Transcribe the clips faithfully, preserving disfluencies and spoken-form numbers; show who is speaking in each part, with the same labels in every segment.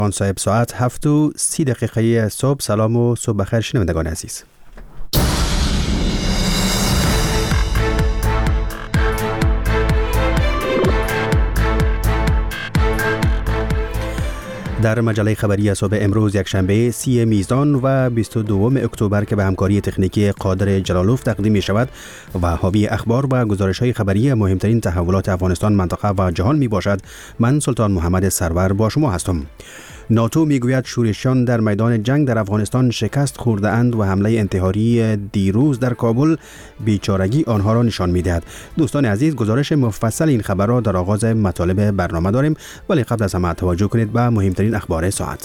Speaker 1: آن صاحب ساعت هفت و سی دقیقه صبح. سلام و صبح بخیر شنوندگان عزیز. در مجله خبری صبح امروز یکشنبه سی میزان و بیست و دو اکتبر که به همکاری تکنیکی قادر جلالوف تقدیم می شود و حاوی اخبار و گزارش های خبری مهمترین تحولات افغانستان، منطقه و جهان می باشد. من سلطان محمد سرور با شما هستم. ناتو میگوید شورشیان در میدان جنگ در افغانستان شکست خورده اند و حمله انتحاری دیروز در کابل بیچارگی آنها را نشان میدهد. دوستان عزیز، گزارش مفصل این خبر را در آغاز مطالب برنامه داریم، ولی قبل از همه توجه کنید به مهمترین اخبار ساعت.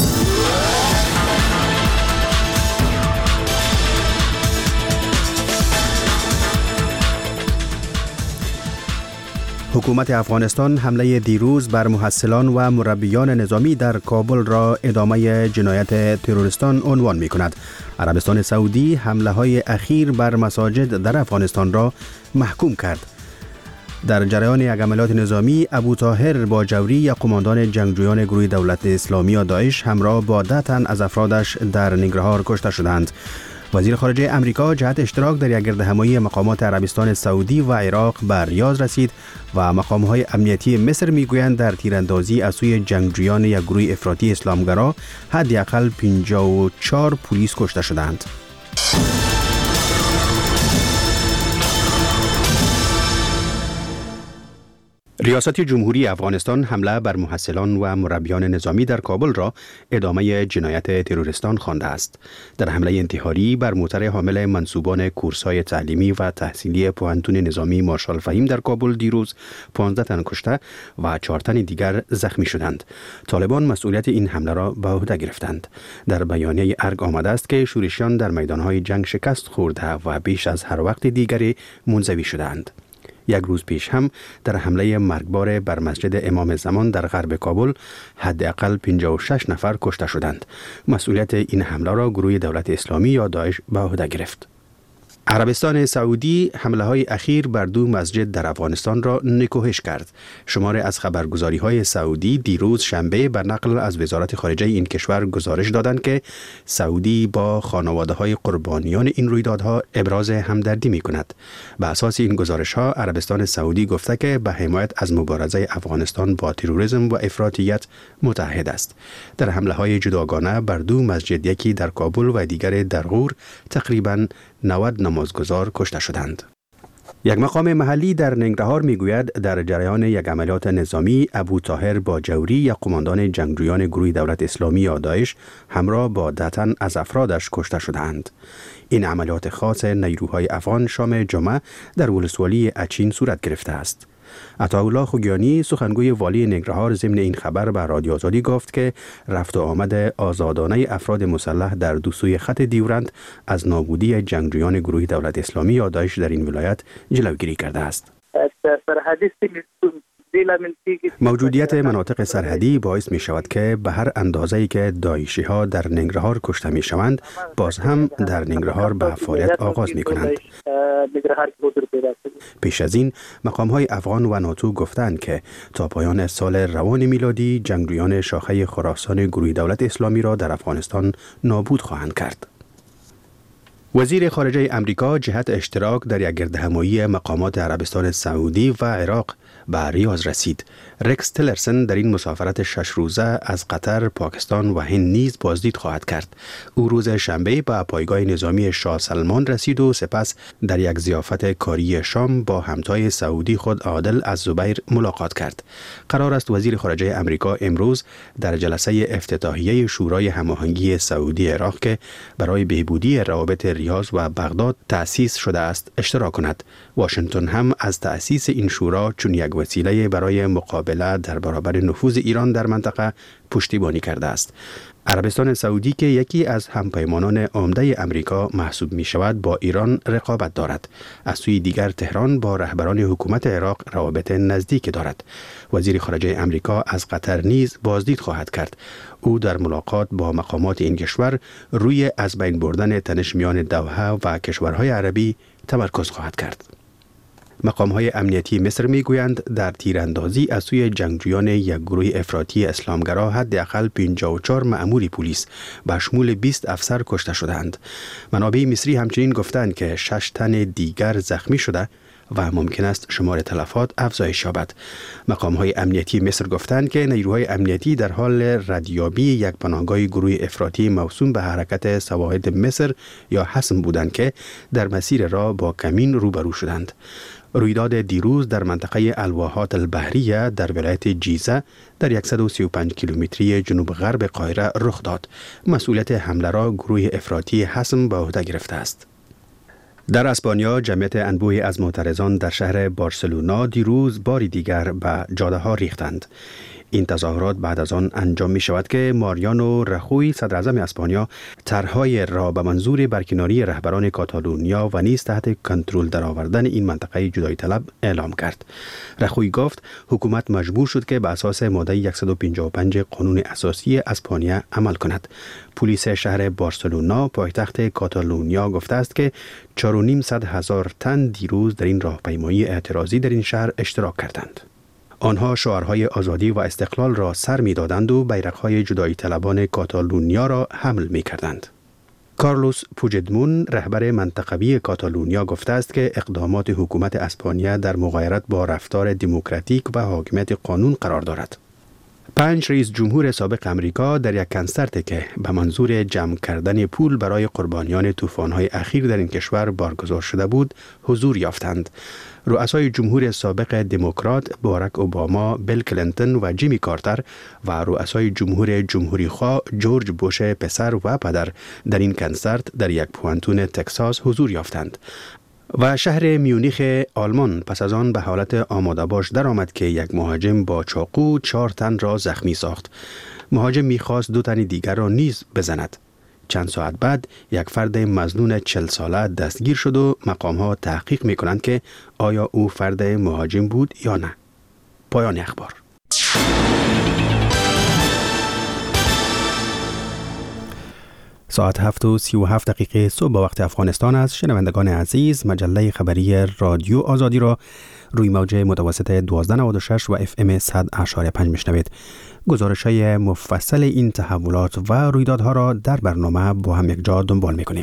Speaker 1: حکومت افغانستان حمله دیروز بر محصلان و مربیان نظامی در کابل را ادامه جنایت تروریستان عنوان می کند. عربستان سعودی حمله های اخیر بر مساجد در افغانستان را محکوم کرد. در جریان یک عملیات نظامی، ابو طاهر باجوری یا قماندان جنگجویان گروه دولت اسلامی یا داعش همراه با ده تن از افرادش در ننگرهار کشته شدند. وزیر خارجه امریکا جهت اشتراک در یک گردهمایی مقامات عربستان سعودی و عراق به ریاض رسید و مقام‌های امنیتی مصر میگویند در تیراندازی از سوی جنگجویان یک گروه افراطی اسلامگرا حداقل پنجاه و چهار پلیس کشته شدند. ریاست جمهوری افغانستان حمله بر محصلان و مربیان نظامی در کابل را ادامه جنایت تروریستان خوانده است. در حمله انتحاری بر موتر حامل منصوبان کورس‌های تعلیمی و تحصیلی پوهنتون نظامی مارشال فهیم در کابل دیروز پانزده تن کشته و چهار تن دیگر زخمی شدند. طالبان مسئولیت این حمله را به عهده گرفتند. در بیانیه ارگ آمده است که شورشیان در میدان‌های جنگ شکست خورده و بیش از هر وقت دیگری منزوی شدند. یک روز پیش هم در حمله مرگبار بر مسجد امام زمان در غرب کابل حداقل پنجاه و شش نفر کشته شدند. مسئولیت این حمله را گروه دولت اسلامی یا داعش به عهده گرفت. عربستان سعودی حمله های اخیر بر دو مسجد در افغانستان را نکوهش کرد. شماری از خبرگزاری های سعودی دیروز شنبه بر نقل از وزارت خارجه این کشور گزارش دادند که سعودی با خانواده های قربانیان این رویدادها ابراز همدردی می کند. به اساس این گزارش ها عربستان سعودی گفته که به حمایت از مبارزه افغانستان با تروریسم و افراطیت متحد است. در حمله های جداگانه بر دو مسجد، یکی در کابل و دیگر در غور، تقریباً نود نمازگزار کشته شدند. یک مقام محلی در ننگرهار میگوید در جریان یک عملیات نظامی ابو طاهر باجوری یا قماندان جنگجویان گروه دولت اسلامی یا داعش همراه با ده تن از افرادش کشته شدند. این عملیات خاص نیروهای افغان شام جمعه در ولسوالی اچین صورت گرفته است. عطاالله خوگیانی سخنگوی والی ننگرهار ضمن این خبر به رادیو آزادی گفت که رفت و آمد آزادانه افراد مسلح در دو سوی خط دیورند از نابودی جنگجویان گروه دولت اسلامی یا داعش در این ولایت جلوگیری کرده است. موجودیت مناطق سرحدی باعث می شود که به هر اندازه‌ای که داعشی ها در ننگرهار کشته می شوند، باز هم در ننگرهار به فعالیت آغاز می کنند. پیش از این مقام های افغان و ناتو گفتند که تا پایان سال روان میلادی جنگجویان شاخه خراسان گروه دولت اسلامی را در افغانستان نابود خواهند کرد. وزیر خارجه امریکا جهت اشتراک در یک گردهمایی مقامات عربستان سعودی و عراق به ریاض رسید. رکس تلرسن در این مسافرت شش روزه از قطر، پاکستان و هند نیز بازدید خواهد کرد. او روز شنبه به پایگاه نظامی شاه سلمان رسید و سپس در یک ضیافت کاری شام با همتای سعودی خود عادل الزبیر ملاقات کرد. قرار است وزیر خارجه امریکا امروز در جلسه افتتاحیه شورای هماهنگی سعودی عراق که برای بهبودی روابط ریاض و بغداد تأسیس شده است اشتراک کند. واشنگتن هم از تأسیس این شورا چون یک وسیله برای مقابله در برابر نفوذ ایران در منطقه پشتیبانی کرده است. عربستان سعودی که یکی از همپیمانان عمده امریکا محسوب می شود با ایران رقابت دارد. از سوی دیگر تهران با رهبران حکومت عراق روابط نزدیک دارد. وزیر خارجه امریکا از قطر نیز بازدید خواهد کرد. او در ملاقات با مقامات این کشور روی از بین بردن تنش میان دوحه و کشورهای عربی تمرکز خواهد کرد. مقام‌های امنیتی مصر می‌گویند در تیراندازی از سوی جنگجویان یک گروه افراطی اسلامگرا حداقل پنجاه و چهار مأمور پلیس به شمول بیست افسر کشته شدند. منابع مصری همچنین گفتند که شش تن دیگر زخمی شده و ممکن است شمار تلفات افزایش یابد. مقام‌های امنیتی مصر گفتند که نیروهای امنیتی در حال ردیابی یک پناهگاه گروه افراطی موسوم به حرکت سواحد مصر یا حسم بودند که در مسیر راه با کمین روبرو شدند. رویداد دیروز در منطقه الواحات البحریه در ولایت جیزه در صد و سی و پنج کیلومتری جنوب غرب قاهره رخ داد. مسئولیت حمله را گروه افراطی حسم به عهده گرفته است. در اسپانیا جمعیت انبوهی از معترضان در شهر بارسلونا دیروز باری دیگر به جاده ها ریختند. این تظاهرات بعد از آن انجام می شود که ماریانو رخوی صدر اعظم اسپانیا طرحهای را به منظور برکناری رهبران کاتالونیا و نیز تحت کنترل درآوردن این منطقه جدایی طلب اعلام کرد. رخوی گفت حکومت مجبور شد که به اساس ماده صد و پنجاه و پنج قانون اساسی اسپانیا عمل کند. پلیس شهر بارسلونا پایتخت کاتالونیا گفته است که چهار و نیم صد هزار تن دیروز در این راهپیمایی اعتراضی در این شهر اشتراک کردند. آنها شعارهای آزادی و استقلال را سر می دادند و بیرقهای جدایی طلبان کاتالونیا را حمل می کردند. کارلوس پوجدمون رهبر منطقوی کاتالونیا گفته است که اقدامات حکومت اسپانیا در مغایرت با رفتار دموکراتیک و حاکمیت قانون قرار دارد. پنج رئیس جمهور سابق امریکا در یک کنسرت که به منظور جمع کردن پول برای قربانیان طوفان‌های اخیر در این کشور برگزار شده بود، حضور یافتند. رؤسای جمهور سابق دموکرات باراک اوباما، بیل کلینتون و جیمی کارتر و رؤسای جمهور جمهوری‌خواه جورج بوش پسر و پدر در این کنسرت در یک پوانتون تکساس حضور یافتند. و شهر میونیخ آلمان پس از آن به حالت آماده باش در آمد که یک مهاجم با چاقو چهار تن را زخمی ساخت. مهاجم می‌خواست دو تن دیگر را نیز بزند. چند ساعت بعد یک فرد مظنون چهل ساله دستگیر شد و مقام‌ها تحقیق می‌کنند که آیا او فرد مهاجم بود یا نه. پایان اخبار. ساعت هفت و سی و هفت دقیقه صبح با وقت افغانستان است. شنوندگان عزیز، مجله خبری رادیو آزادی را روی موج متوسط دوازده نود و شش و اف ام صد اشاری پنج میشنوید. گزارش‌های مفصل این تحولات و رویدادها را در برنامه با هم یک جا دنبال می‌کنیم.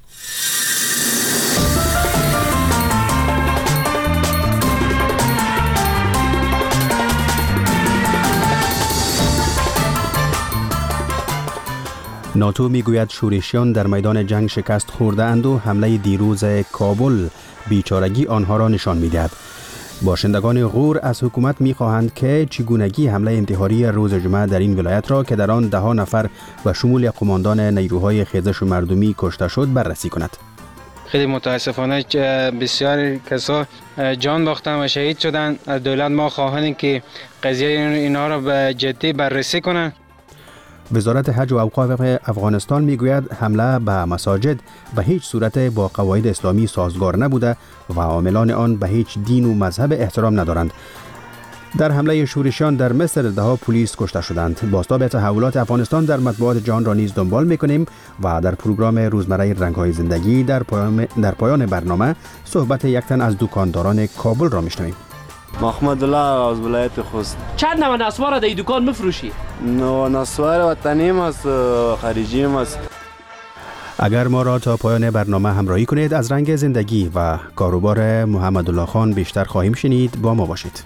Speaker 1: ناتو میگوید شورشیان در میدان جنگ شکست خورده اند و حمله دیروز کابل بیچارگی آنها را نشان می‌دهد. باشندگان غور از حکومت می‌خواهند که چگونگی حمله انتحاری روز جمعه در این ولایت را که در آن ده نفر و شمول قماندان نیروهای خیزش مردمی کشته شد بررسی کند.
Speaker 2: خیلی متاسفانه بسیار کسا جان باختن و شهید شدن. از دولت ما خواهیم که قضیه اینا را به جدی بررسی کنند.
Speaker 1: وزارت حج و اوقاف افغانستان میگوید حمله به مساجد به هیچ صورت با قواعد اسلامی سازگار نبوده و عاملان آن به هیچ دین و مذهب احترام ندارند. در حمله شورشیان در مصر ده پلیس کشته شدند. بازتاب تحولات افغانستان در مطبوعات جهان را نیز دنبال میکنیم و در پروگرام روزمره رنگ‌های زندگی در پایان در پایان برنامه صحبت یک تن از دکانداران کابل را میشنویم.
Speaker 3: محمد الله از ولایت خوست.
Speaker 4: چند نوع نسوار در دکان میفروشی؟
Speaker 3: نو نسوار وطنی است، خارجی است.
Speaker 1: اگر ما را تا پایان برنامه همراهی کنید از رنگ زندگی و کاروبار محمد الله خان بیشتر خواهیم شنید. با ما باشید.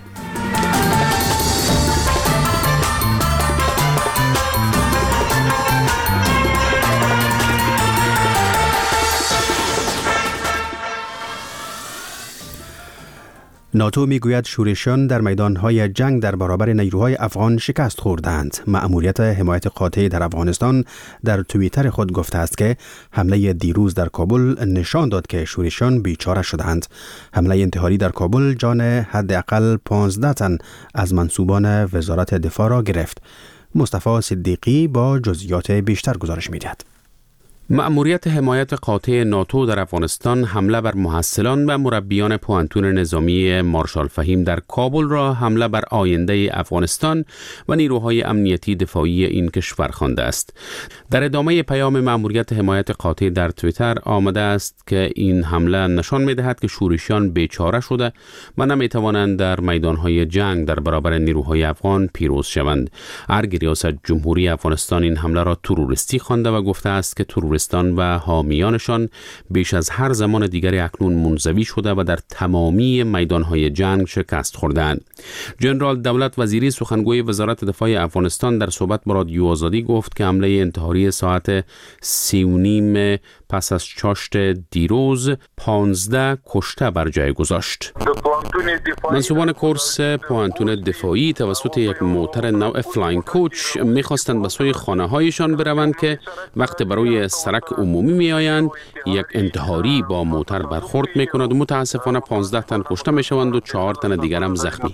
Speaker 1: ناتو میگوید شورشیان در میدانهای جنگ در برابر نیروهای افغان شکست خوردند. مأموریت حمایت قاطع در افغانستان در توییتر خود گفته است که حمله دیروز در کابل نشان داد که شورشیان بیچاره شدند. حمله انتحاری در کابل جان حداقل پانزده تن از منصوبان وزارت دفاع را گرفت. مصطفی صدیقی با جزئیات بیشتر گزارش می‌دهد. مأموریت حمایت قاطع ناتو در افغانستان حمله بر محصلان و مربیان پوهنتون نظامی مارشال فهیم در کابل را حمله بر آینده افغانستان و نیروهای امنیتی دفاعی این کشور خوانده است. در ادامه پیام مأموریت حمایت قاطع در توییتر آمده است که این حمله نشان می‌دهد که شورشیان بیچاره شده و نمی‌توانند در میدان‌های جنگ در برابر نیروهای افغان پیروز شوند. ارگ ریاست جمهوری افغانستان این حمله را تروریستی خوانده و گفته است که تروریستان و حامیانشان بیش از هر زمان دیگری اکنون منزوی شده و در تمامی میدانهای جنگ شکست خوردند. جنرال دولت وزیری سخنگوی وزارت دفاع افغانستان در صحبت با رادیو آزادی گفت که حمله انتحاری ساعت سی و نیم پس از چاشت دیروز پانزده کشته بر جای گذاشت. منصوبان کورس پوهنتون دفاعی توسط یک موتر نوع فلاینگ کوچ می‌خواستند به سوی خانه‌هایشان بروند که وقت برای سرک عمومی می‌آیند یک انتحاری با موتر برخورد می‌کند و متاسفانه پانزده تن کشته می‌شوند و چهار تن دیگر هم زخمی.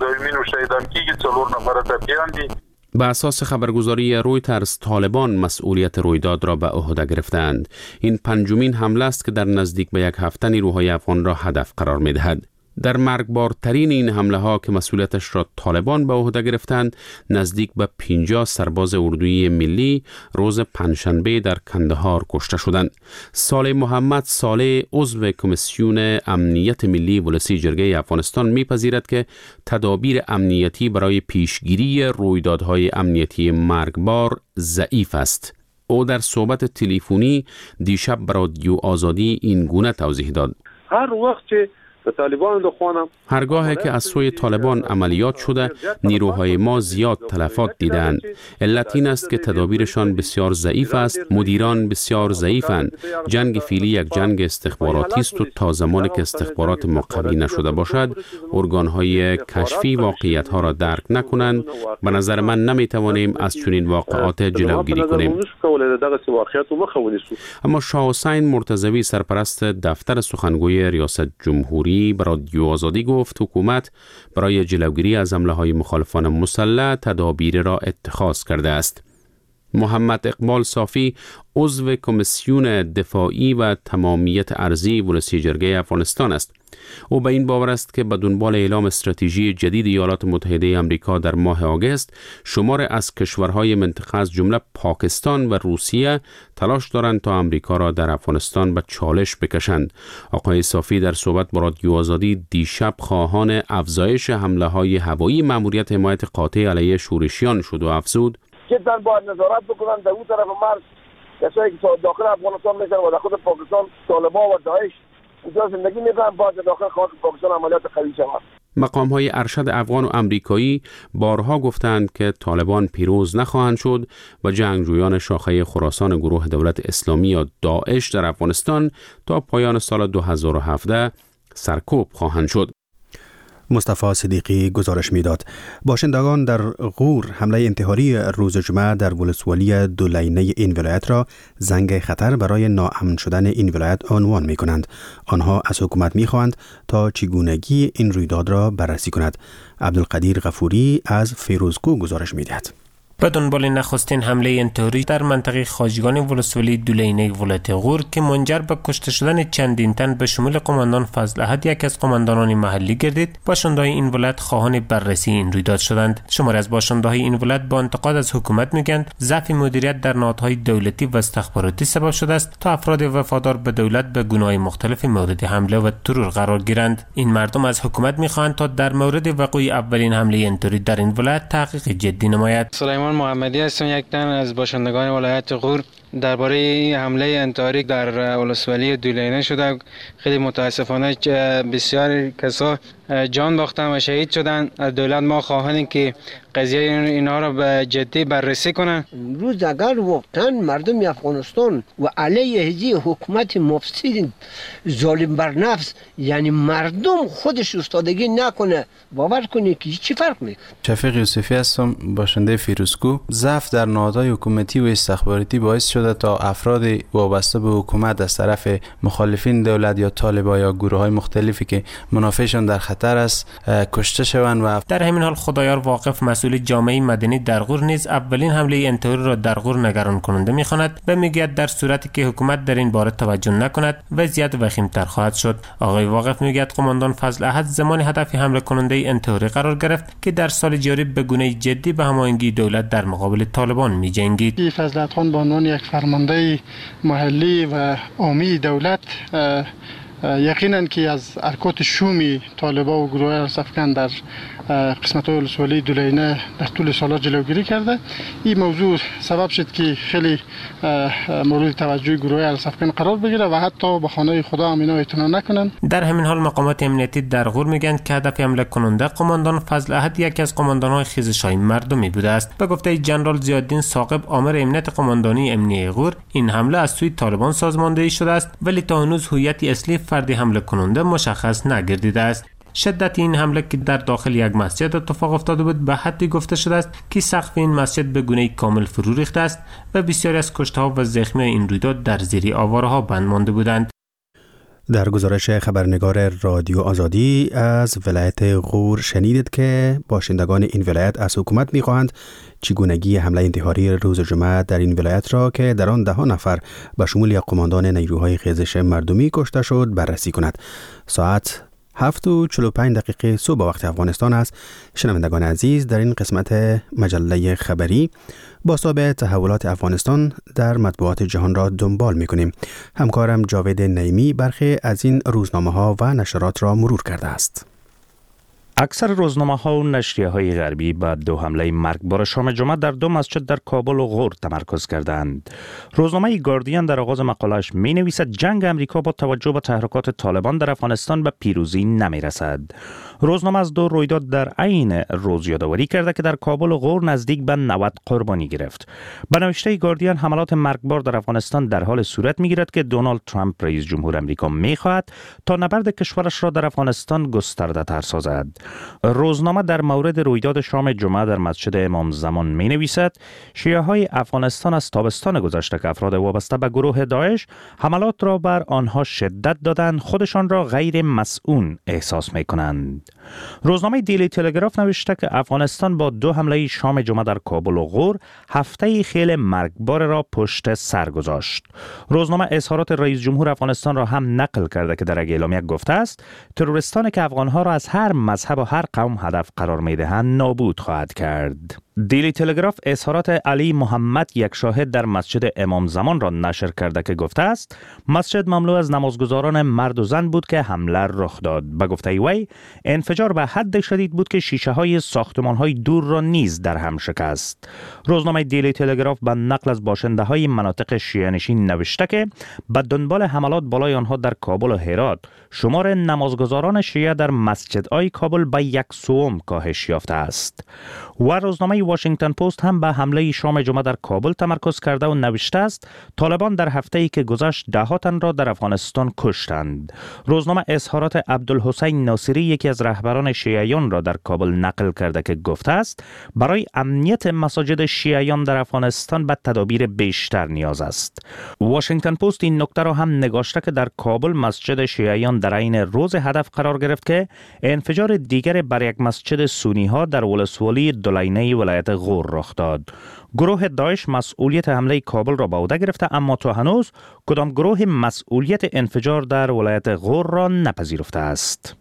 Speaker 1: به اساس خبرگزاری رویترز طالبان مسئولیت رویداد را به عهده گرفتند. این پنجمین حمله است که در نزدیک به یک هفته نیروهای افغان را هدف قرار می‌دهد. در مرگبارترین این حمله ها که مسئولیتش را طالبان به عهده گرفتند، نزدیک به پنجاه سرباز اردوی ملی روز پنجشنبه در کندهار کشته شدند. صالح محمد صالح عضو کمیسیون امنیت ملی ولسی جرگه افغانستان میپذیرد که تدابیر امنیتی برای پیشگیری رویدادهای امنیتی مرگبار ضعیف است. او در صحبت تلفنی دیشب به رادیو آزادی این گونه توضیح داد:
Speaker 5: هر وقت طالبان دخوانم
Speaker 1: هرگاهی که از سوی طالبان عملیات شده نیروهای ما زیاد تلفات دیدند. علت این است که تدابیرشان بسیار ضعیف است، مدیران بسیار ضعیفند. جنگ فیلی یک جنگ استخباراتی است و تا زمانی که استخبارات ما قوی نشده باشد ارگانهای کشفی واقعیت ها را درک نکنند به نظر من نمیتوانیم از چنین واقعات جلوگیری کنیم. اما شاه حسین مرتضوی سرپرست دفتر سخنگوی ریاست جمهوری به رادیو آزادی گفت حکومت برای جلوگیری از حمله‌های مخالفان مسلح تدابیر را اتخاذ کرده است. محمد اقبال صافی عضو کمیسیون دفاعی و تمامیت ارضی ولسی جرگه افغانستان است. او به این باور است که به دنبال اعلام استراتژی جدید ایالات متحده آمریکا در ماه آگوست، شمار از کشورهای منطقه از جمله پاکستان و روسیه تلاش دارند تا آمریکا را در افغانستان به چالش بکشند. آقای صافی در صحبت با رادیو آزادی دیشب خواهان افزایش حمله‌های هوایی مأموریت حمایت قاطع علیه شورشیان شد و افزود:
Speaker 5: جدا باید نظارت بکنن در اون طرف مرز کسایی که داخل افغانستان میشن و داخل پاکستان طالبان و داعش اونجا زندگی میکنن، باید داخل خاک پاکستان عملیات قوی شود.
Speaker 1: مقام‌های ارشد افغان و امریکایی بارها گفتند که طالبان پیروز نخواهند شد و جنگجویان شاخه خراسان گروه دولت اسلامی یا داعش در افغانستان تا پایان سال دو هزار و هفده سرکوب خواهند شد.
Speaker 6: مصطفی صدیقی گزارش میداد. باشندگان در غور حمله انتحاری روز جمعه در ولسوالی دولینه این ولایت را زنگ خطر برای ناامن شدن این ولایت عنوان می کنند. آنها از حکومت می خواهند تا چگونگی این رویداد را بررسی کند. عبدالقدیر غفوری از فیروزکو گزارش می دهد.
Speaker 7: به دنبال نخستین حمله انتحاری در منطقه خواجگان ولسوالی دولینه ولایت غور که منجر به کشته شدن چندین تن به شمول قماندان فضل احد یک از قماندانان محلی گردید، باشنده‌های این ولایت خواهان بررسی این رویداد شدند. شماری از باشنده‌های این ولایت با انتقاد از حکومت میگویند ضعف مدیریت در نهادهای دولتی و استخباراتی سبب شده است تا افراد وفادار به دولت به گناه‌های مختلف مورد حمله و ترور قرار گیرند. این مردم از حکومت می‌خواهند تا در مورد وقوع اولین حمله انتحاری در این ولایت تحقیق جدی نماید.
Speaker 2: سلیمان محمدی هستم، یک تن از باشندگان ولایت غور. درباره حمله انتحاری در ولسوالی دولینه شده، خیلی متاسفانه بسیار کسا جان باختن و شهید شدن. از دولت ما خواهیم که قضیه اینا را به جدی بررسی کنن.
Speaker 8: امروز اگر واقعا مردم افغانستان و علیه هذه حکومت مفسد ظالم بر نفس، یعنی مردم خودش استادگی نکنه، باور کنه که چی فرق میکنه.
Speaker 3: شفیق یوسفی هستم، باشنده فیروزکو. ضعف در نهادهای حکومتی و استخباراتی باعث شده شده تا افراد وابسته به حکومت از طرف مخالفین دولت یا طالبان یا گروه‌های مختلفی که منافعشان در خطر است کشته شوند. و
Speaker 7: در همین حال خدایار واقف مسئول جامعه مدنی در غور نیز اولین حمله انتحاری را در غور نگران کننده می‌خواند و میگوید در صورتی که حکومت در این باره توجه نکند وضعیت وخیم‌تر خواهد شد. آقای واقف میگوید قماندان فضل احد زمان هدف حمله کننده انتحاری قرار گرفت که در سال جاری به گونه جدی به هماهنگی دولت در مقابل طالبان می‌جنگید.
Speaker 9: فضل احد خان به عنوان یک فرمانده محلی و عامی دولت یقینا که از حرکات شومی طالبان و گروه ارسافکن در قسمت‌های ولسوالی دولینه در طول سال‌ها جلوگیری کرده. این موضوع سبب شد که خیلی مورد توجه گروه ارسافکن قرار بگیره و حتی به خانه خدا هم اینا اعتنا نکنن.
Speaker 7: در همین حال مقامات امنیتی در غور میگن که هدف حمله کننده قماندان فضل احد یکی از قماندان‌های خیزش‌های مردمی بوده است. به گفته جنرال ضیاءالدین ثاقب آمر امنیت قماندانی امنیه غور، این حمله از سوی طالبان سازماندهی شده است ولی تا هنوز هویت اصلی فردی حمله کننده مشخص نگردیده است. شدت این حمله که در داخل یک مسجد اتفاق افتاده بود به حدی گفته شده است که سقف این مسجد به گونه‌ای کامل فرو ریخته است و بسیاری از کشته‌ها و زخمی این رویداد در زیر آواره‌ها بند مانده بودند.
Speaker 6: در گزارش خبرنگار رادیو آزادی از ولایت غور شنیدید که باشندگان این ولایت از حکومت می‌خواهند چگونگی حمله انتحاری روز جمعه در این ولایت را که در آن ده نفر به شمول یک قماندان نیروهای خیزش مردمی کشته شد بررسی کند. ساعت هفت و چهل و پنج دقیقه صبح وقت افغانستان است. شنوندگان عزیز، در این قسمت مجله خبری بازتاب تحولات افغانستان در مطبوعات جهان را دنبال می‌کنیم. همکارم جاوید نعیمی برخی از این روزنامه‌ها و نشرات را مرور کرده است.
Speaker 10: اکثر روزنامه‌ها و نشریه‌های غربی بعد دو حمله مرگبار شام جمعه در دو مسجد در کابل و غور تمرکز کردند. روزنامه گاردین در آغاز مقاله‌اش می‌نویسد جنگ امریکا با توجه به تحرکات طالبان در افغانستان به پیروزی نمی‌رسد. روزنامه از دو رویداد در عین روز یادآوری کرده که در کابل و غور نزدیک به نود قربانی گرفت. به نوشته گاردین حملات مرگبار در افغانستان در حال صورت می‌گیرد که دونالد ترامپ رئیس جمهور آمریکا می‌خواهد تا نبرد کشورش را در افغانستان گسترده‌تر سازد. روزنامه در مورد رویداد شام جمعه در مسجد امام زمان می نویسد شیعه‌های افغانستان از تابستان گذشته که افراد وابسته به گروه داعش حملات را بر آنها شدت دادند خودشان را غیر مسئول احساس می کنند. روزنامه دیلی تلگراف نوشته که افغانستان با دو حمله شام جمعه در کابل و غور هفته خیلی مرگبار را پشت سر گذاشت. روزنامه اظهارات رئیس جمهور افغانستان را هم نقل کرده که در یک اعلامیه گفته است تروریستانی که افغانها را از هر مذهب و هر قوم هدف قرار می‌دهند نابود خواهد کرد. دیلی تلگراف اظهارات علی محمد یک شاهد در مسجد امام زمان را نشر کرده که گفته است مسجد مملو از نمازگزاران مرد و زن بود که حمله رخ داد. به گفته وی انفجار به حد شدید بود که شیشه های ساختمان های دور را نیز در هم شکست. روزنامه دیلی تلگراف به نقل از باشنده های مناطق شیعه نشین نوشته که به دنبال حملات بالای آنها در کابل و هرات شمار نمازگزاران شیعه در مسجدهای کابل به یک سوم کاهش یافته است. و روزنامه واشنگتن پست هم به حمله شام جمعه در کابل تمرکز کرده و نوشته است طالبان در هفته‌ای که گذشت ده ها تن را در افغانستان کشتند. روزنامه اظهارات عبدالحسین ناصری یکی از رهبران شیعیان را در کابل نقل کرده که گفته است برای امنیت مساجد شیعیان در افغانستان به تدابیر بیشتر نیاز است. واشنگتن پست این نکته را هم نگاشته که در کابل مسجد شیعیان در عین روز هدف قرار گرفت که انفجار دیگر بر یک مسجد سنی ها در ولسوالی دولینه ولایت غور رخ داد. گروه داعش مسئولیت حمله کابل را به عهده گرفته اما تا هنوز کدام گروه مسئولیت انفجار در ولایت غور را نپذیرفته است.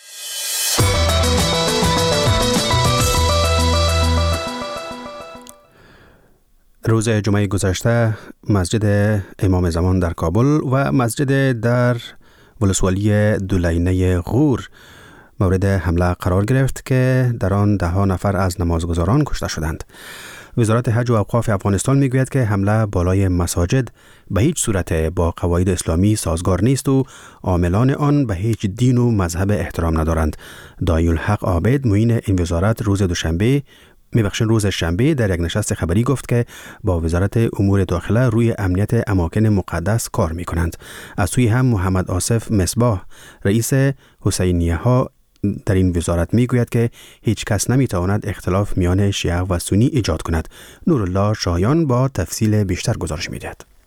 Speaker 6: روز جمعه گذشته مسجد امام زمان در کابل و مسجد در ولسوالی دولینه غور مورد حمله قرار گرفت که در آن ده ها نفر از نمازگزاران کشته شدند. وزارت حج و اوقاف افغانستان میگوید که حمله بالای مساجد به هیچ صورت با قواعد اسلامی سازگار نیست و عاملان آن به هیچ دین و مذهب احترام ندارند. داعی الحق عابد معین این وزارت روز دوشنبه میبخشن روز شنبه در یک نشست خبری گفت که با وزارت امور داخله روی امنیت اماکن مقدس کار میکنند. از سوی هم محمد آصف مصباح رئیس حسینیه ها در این وزارت میگوید که هیچ کس نمیتواند اختلاف میان شیعه و سنی ایجاد کند. نورالله شایان با تفصیل بیشتر گزارش میدهد.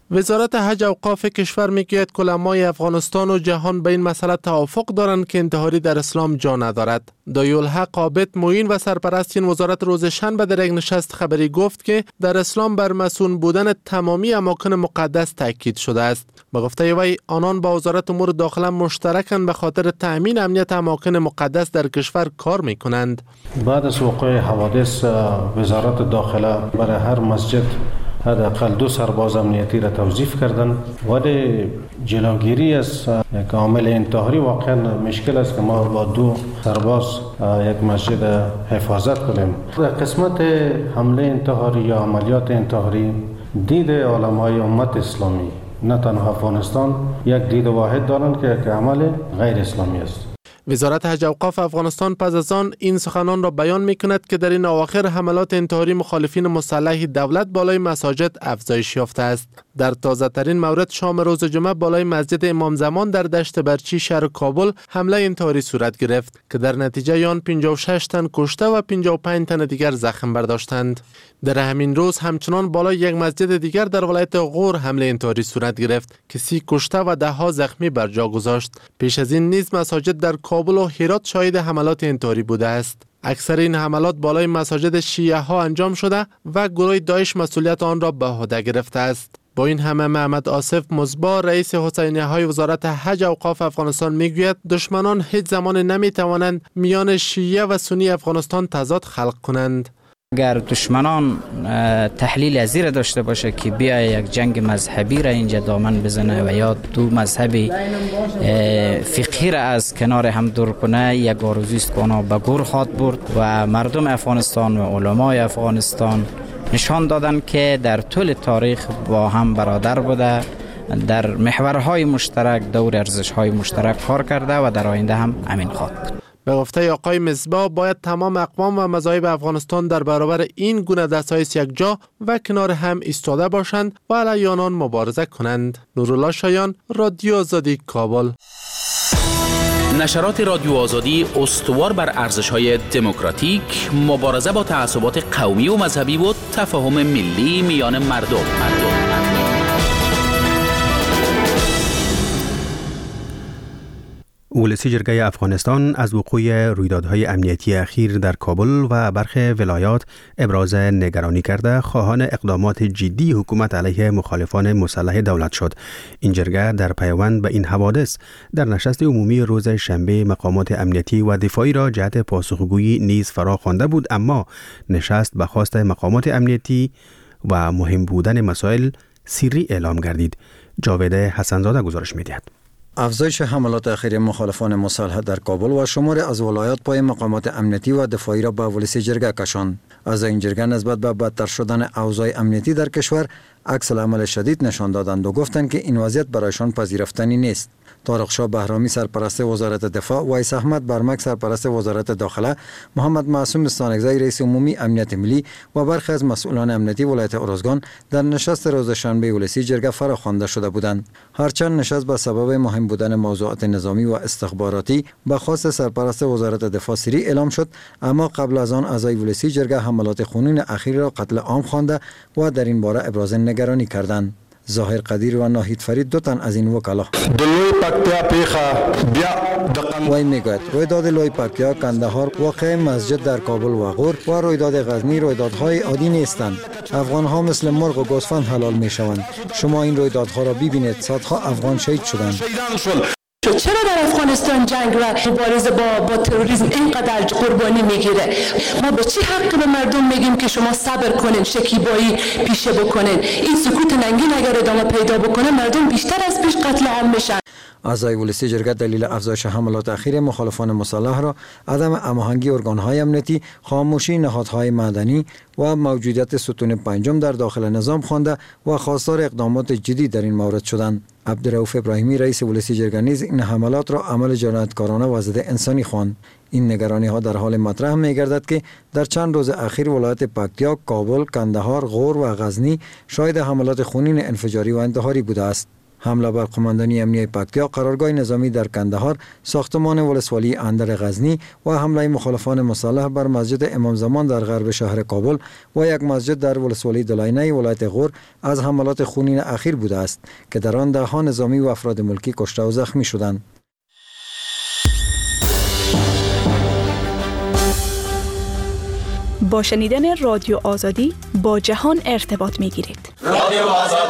Speaker 11: وزارت حج اوقاف کشور میگوید که علمای افغانستان و جهان به این مسئله توافق دارند که انتحاری در اسلام جا ندارد. دایالحق عابد معین و سرپرست این وزارت روز شنبه در یک نشست خبری گفت که در اسلام بر مسئول بودن تمامی اماکن مقدس تاکید شده است. به گفته وی آنان با وزارت امور داخله مشترکاً به خاطر تأمین امنیت اماکن مقدس در کشور کار میکنند.
Speaker 12: بعد از وقوع حوادث وزارت داخله برای هر مسجد حداقل دو سرباز امنیتی را توظیف کردند. ولی جلوگیری از یک عامل انتحاری واقعا مشکل است که ما با دو سرباز یک مسجد حفاظت کنیم. در قسمت حمله انتحاری یا عملیات انتحاری دید علمای امت اسلامی نه تنها افغانستان یک دید واحد دارند که یک عمل غیر اسلامی است.
Speaker 11: وزارت حج اوقاف افغانستان پس از آن این سخنان را بیان می کند که در این اواخر حملات انتحاری مخالفین مسلح دولت بالای مساجد افزایش یافته است. در تازه ترین مورد شام روز جمعه بالای مسجد امام زمان در دشت برچی شهر کابل حمله انتحاری صورت گرفت که در نتیجه آن پنجاه و شش تن کشته و پنجاه و پنج تن دیگر زخم برداشتند. در همین روز همچنان بالای یک مسجد دیگر در ولایت غور حمله انتحاری صورت گرفت که سی کشته و ده ها زخمی بر جا گذاشت. پیش از این نیز مساجد در کابل و هرات شاهد حملات انتحاری بوده است. اکثر این حملات بالای مساجد شیعه ها انجام شده و گروه داعش مسئولیت آن را به عهده گرفته است. با این همه محمد آصف مصباح رئیس حسینیه های وزارت حج اوقاف افغانستان میگوید دشمنان هیچ زمان نمی توانند میان شیعه و سنی افغانستان تضاد خلق کنند.
Speaker 13: اگر دشمنان تحلیل ازیر داشته باشه که بیا یک جنگ مذهبی را اینجا دامن بزنه و یا دو مذهبی فقهی را از کنار هم دور کنه، یک آرزویست که اونا به گور خواد برد و مردم افغانستان و علمای افغانستان نشان دادن که در طول تاریخ با هم برادر بوده، در محورهای مشترک دور ارزش‌های مشترک کار کرده و در آینده هم همین خواهد بود.
Speaker 11: به گفته آقای مصباح باید تمام اقوام و مذاهب افغانستان در برابر این گونه دستایس یک جا و کنار هم ایستاده باشند و علیه آنان مبارزه کنند. نورالله شایان، رادیو آزادی، کابل.
Speaker 14: نشرات رادیو آزادی استوار بر ارزش‌های دموکراتیک، مبارزه با تعصبات قومی و مذهبی و تفاهم ملی میان مردم. مردم.
Speaker 6: ولسی جرگه افغانستان از وقوع رویدادهای امنیتی اخیر در کابل و برخی ولایات ابراز نگرانی کرده خواهان اقدامات جدی حکومت علیه مخالفان مسلح دولت شد. این جرگه در پیوند به این حوادث در نشست عمومی روز شنبه مقامات امنیتی و دفاعی را جهت پاسخگویی نیز فرا خوانده بود، اما نشست به خواست مقامات امنیتی و مهم بودن مسائل سری اعلام گردید. جاوید حسنزاده گزارش می‌دهد.
Speaker 15: افزایش حملات اخیر مخالفان مسلح در کابل و شمار از ولایات پای مقامات امنیتی و دفاعی را به ولسی جرگه کشاند. از این جرگه نسبت به بدتر شدن اوضاع امنیتی در کشور عکس العمل شدید نشان دادند و گفتند که این وضعیت برایشان پذیرفتنی نیست. طارق شاه بهرامی سرپرست وزارت دفاع، ویس احمد برمک سرپرست وزارت داخله، محمد معصوم استانکزی رئیس عمومی امنیت ملی و برخی از مسئولان امنیتی ولایت ارزگان در نشست روز شنبه ولسی جرگه فراخوانده شده بودند. هرچند نشست به سبب مهم بودن موضوعات نظامی و استخباراتی به خواست سرپرست وزارت دفاع سری اعلام شد، اما قبل از آن اعضای ولسی جرگه حملات خونین اخیر را قتل عام خوانده و در این باره ابراز نگرانی کردند. ظاهر قدیر و ناهید فرید دو تن از این وکلا وی میگوید رویداد لوی پکتیا، کندهار، واقع مسجد در کابل و غور و رویداد غزنی رویدادهای عادی نیستند. افغانها مثل مرغ و گوسفند حلال میشوند. شما این رویدادها را ببینید، صدها افغان شهید شدند.
Speaker 16: چرا در افغانستان جنگ و مبارزه با با تروریسم اینقدر قربانی میگیره؟ ما به چه حق به مردم میگیم که شما صبر کنین، شکیبایی پیشه بکنین؟ این سکوت ننگین اگر ادامه پیدا بکنه مردم بیشتر از پیش قتل عام میشن.
Speaker 15: اعضای ولسی جرگه دلیل افزایش حملات اخیر مخالفان مسلح را عدم هماهنگی ارگان‌های امنیتی، خاموشی نهادهای مدنی و موجودیت ستون پنجم در داخل نظام خوانده و خواستار اقدامات جدی در این مورد شدند. عبدالرؤوف ابراهیمی رئیس ولسی جرگه نیز این حملات را عمل جنایتکارانه و ضد انسانی خواند. این نگرانی ها در حال مطرح می گردد که در چند روز اخیر ولایت پکتیا، کابل، کندهار، غور و غزنی شاهد حملات خونین انفجاری و انتحاری بوده است. حمله بر قماندانی امنیه پکتیا، قرارگاه نظامی در کندهار، ساختمان ولسوالی اندر غزنی و حمله مخالفان مسلح بر مسجد امام زمان در غرب شهر کابل و یک مسجد در ولسوالی دولینه ولایت غور از حملات خونین اخیر بوده است که در آن دهها نظامی و افراد ملکی کشته و زخمی شدند.
Speaker 17: با شنیدن رادیو آزادی با جهان ارتباط می گیرید.
Speaker 18: رادیو آزادی.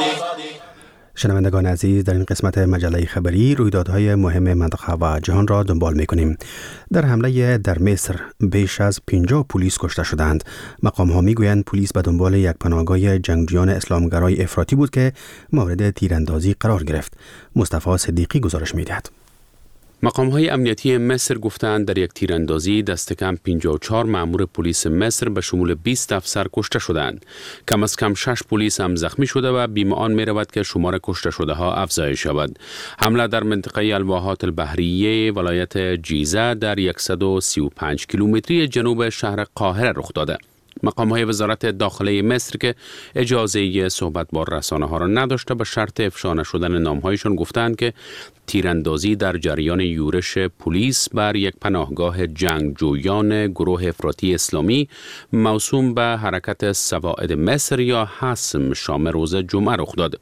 Speaker 6: شنوندگان عزیز، در این قسمت مجله خبری رویدادهای مهم منطقه و جهان را دنبال می کنیم. در حمله در مصر بیش از پنجاه پلیس کشته شدند. مقام ها می گویند پلیس به دنبال یک پناهگاه جنگجویان اسلامگرای افراطی بود که مورد تیراندازی قرار گرفت. مصطفی صدیقی گزارش می دهد.
Speaker 19: مقام‌های امنیتی مصر گفتند در یک تیراندازی دست کم پنجاه و چهار مأمور پلیس مصر به شمول بیست افسر کشته شدند. کم از کم شش پلیس هم زخمی شده و بیم آن می‌رود که شمار کشته شده ها افزایش یابد. حمله در منطقه الواحات البحریه ولایت جیزه در صد و سی و پنج کیلومتری جنوب شهر قاهره رخ داده. مقام‌های وزارت داخله مصر که اجازه صحبت با رسانه‌ها را نداشته به شرط افشا نشدن نام‌هایشان گفتند که تیراندازی در جریان یورش پلیس بر یک پناهگاه جنگجویان گروه افراطی اسلامی موسوم به حرکت سواعد مصر یا حسم شام روز جمعه رخ داد.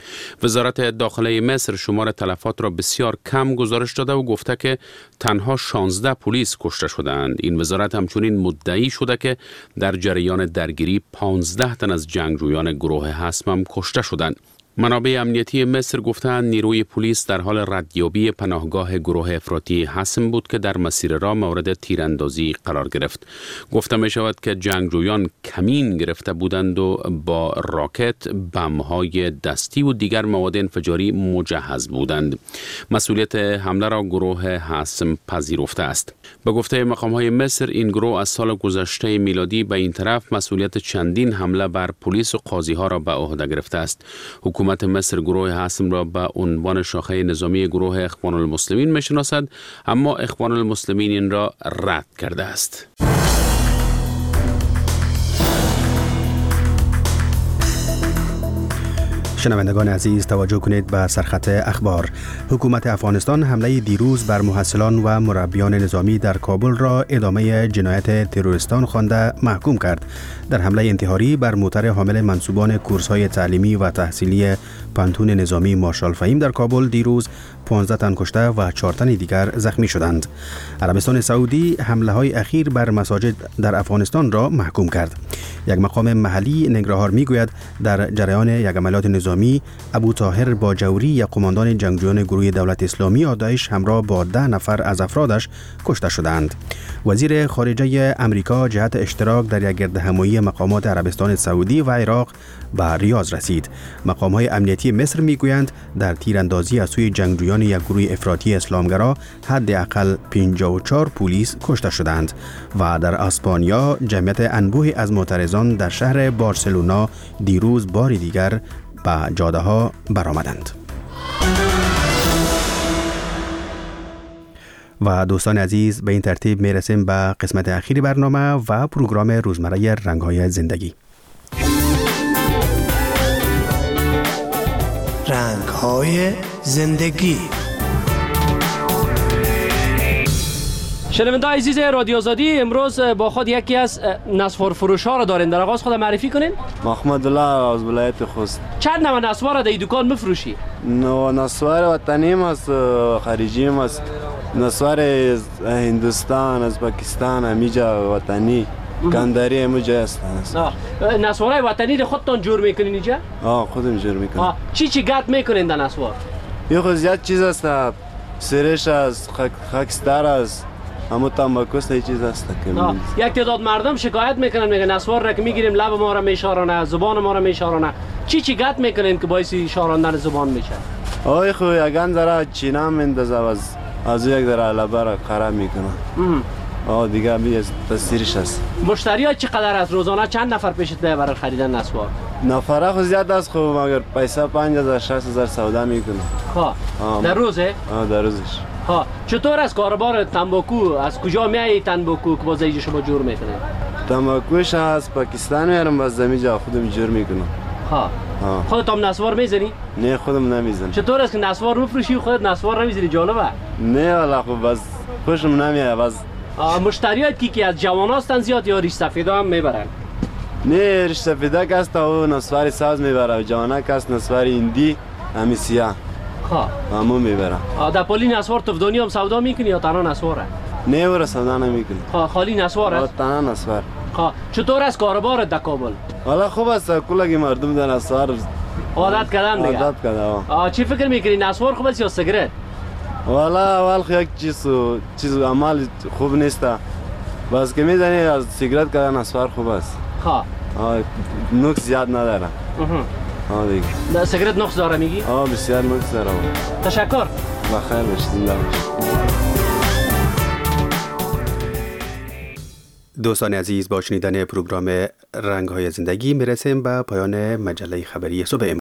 Speaker 19: وزارت داخله مصر شمار تلفات را بسیار کم گزارش داده و گفته که تنها شانزده پلیس کشته شدند. این وزارت همچنین مدعی شده که در جریان درگیری پانزده تن از جنگجویان گروه حسم هم کشته شدند. منابع امنیتی مصر گفتند نیروی پلیس در حال ردیابی پناهگاه گروه افراطی حسم بود که در مسیر راه مورد تیراندازی قرار گرفت. گفته می شود که جنگجویان کمین گرفته بودند و با راکت، بم‌های دستی و دیگر مواد انفجاری مجهز بودند. مسئولیت حمله را گروه حسم پذیرفته است. به گفته مقام‌های مصر این گروه از سال گذشته میلادی به این طرف مسئولیت چندین حمله بر پلیس و قاضی‌ها را به عهده گرفته است. حکومت مصر گروه حسم را به عنوان شاخه نظامی گروه اخوان المسلمین می‌شناسد، اما اخوان المسلمین این را رد کرده است.
Speaker 6: شنوندگان عزیز توجه کنید به سرخط اخبار. حکومت افغانستان حمله دیروز بر محصلان و مربیان نظامی در کابل را ادامه جنایت تروریستان خوانده محکوم کرد. در حمله انتحاری بر موتر حامل منصوبان کورس‌های تعلیمی و تحصیلی پانتون نظامی مارشال فهیم در کابل دیروز پانزده تن کشته و چهار تن دیگر زخمی شدند. عربستان سعودی حمله‌های اخیر بر مساجد در افغانستان را محکوم کرد. یک مقام محلی ننگرهار میگوید در جریان یک عملیات نظامی ابو طاهر باجوری یک قماندان جنگجویان گروه دولت اسلامی و داعش همراه با ده نفر از افرادش کشته شدند. وزیر خارجه امریکا جهت اشتراک در یک گردهمایی مقامات عربستان سعودی و عراق به ریاض رسید. مقام‌های امنیتی مصر میگویند در تیراندازی از سوی جنگجویان یک گروه افراطی اسلامگرا حداقل پنجاه و چهار پلیس کشته شدند و در اسپانیا جمعیت انبوهی از معترضان در شهر بارسلونا دیروز بار دیگر به جاده ها برآمدند. و دوستان عزیز، به این ترتیب می رسیم به قسمت اخیری برنامه و پروگرام روزمره رنگ‌های زندگی.
Speaker 20: رنگ‌های زندگی.
Speaker 4: شنوندگان عزیز رادیو آزادی، امروز با خود یکی از نسوار فروش ها را دارین. در آغاز خود معرفی کنین.
Speaker 21: محمد الله از ولایت خوست.
Speaker 4: چند نوع نسوار را در این دکان میفروشی؟
Speaker 21: نو نسوار وطنی است، خارجی است. نسوار از هندوستان، از پاکستان، همیجا وطنی. گندری هموجا است.
Speaker 4: نسوارای وطنی را خودتون جور میکنین اینجا؟
Speaker 21: آه خودم جور میکنم.
Speaker 4: چی چی گات میکنین در نسوار؟
Speaker 21: یه خود زیاد چیز است. سرش است، خاکستر است. اما تنباکو است یه چیز است که
Speaker 4: یک تعداد مردم شکایت میکنن، میگن نسوار را که میگیریم لب ما را میشارانه، زبان ما را میشارانه. چی چی گات میکنین که باعث شاراندن زبان میشه؟
Speaker 21: آی خو یگان ذره چینا میندازه از از یک ذره لب را خراب میکنه. آه دیگه می تاثیرش است.
Speaker 4: مشتری ها چقدر از روزانه چند نفر پیشت میاد برای خریدن نسوار؟
Speaker 21: نفره خو زیاد است، خب مگر پیسه پنج هزار شش هزار سودا میکنه.
Speaker 4: ها در روزه؟
Speaker 21: آه در روزش.
Speaker 4: ها چطور از کاربار تنباکو از کجا میایی تنباکو که باز شما جور میکنه؟
Speaker 21: تنباکوش از پاکستان میارم، باز زمینجا خودم جور میکنم.
Speaker 4: ها خودت هم نسوار میزنی؟
Speaker 21: نه خودم نمیزنم.
Speaker 4: چطور است که نسوار میفروشی و خودت نسوار نمیزنی؟ جالبه.
Speaker 21: نه والا خب بس خوشم نمیاد بس.
Speaker 4: مشتریات کی که از جوان هستن زیاد یا ریش سفیدا هم میبرن؟
Speaker 21: نه ریش سفیدا کست و نسواری ساز میبره و جوانا کست نسواری هندی همی سیاه.
Speaker 4: ها
Speaker 21: همو میبره.
Speaker 4: در پلی نسوار تفدانی هم سودا میکنی یا تنها نسواره؟
Speaker 21: نه ور سودا نمیکنی.
Speaker 4: ها خالی نسوار است؟
Speaker 21: تنها نسوار.
Speaker 4: ها چطور است کاروبار در کابل؟
Speaker 21: والا خوب است کلگی مردم در نسوار
Speaker 4: عادت کردن دیگه.
Speaker 21: عادت کردن.
Speaker 4: چی فکر میکنی نسوار خوب است یا سیگرت؟
Speaker 21: والا اول یک چیز چیز عمل خوب نیست. بس که میدونی از سیگرت کردن نسوار خوب است.
Speaker 4: ها
Speaker 21: نوک زیاد نداره. ها دیگه.
Speaker 4: سیگرت نقص داره میگی؟
Speaker 21: آه بسیار نقص داره.
Speaker 4: تشکر.
Speaker 21: بخیر باشید.
Speaker 1: دوستان عزیز با شنیدن پروگرام رنگ‌های زندگی میرسیم به پایان مجله خبری صبح